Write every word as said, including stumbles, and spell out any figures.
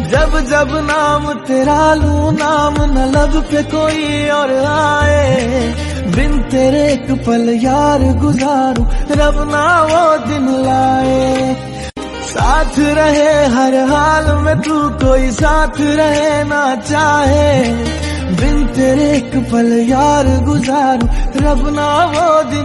जब जब नाम तेरा लूं नाम न लब पे कोई और आए, बिन तेरे एक पल यार गुजारूं रब ना वो दिन लाए। साथ रहे हर हाल में तू, कोई साथ रहे ना चाहे, बिन तेरे एक पल यार गुजारूं रब ना वो दिन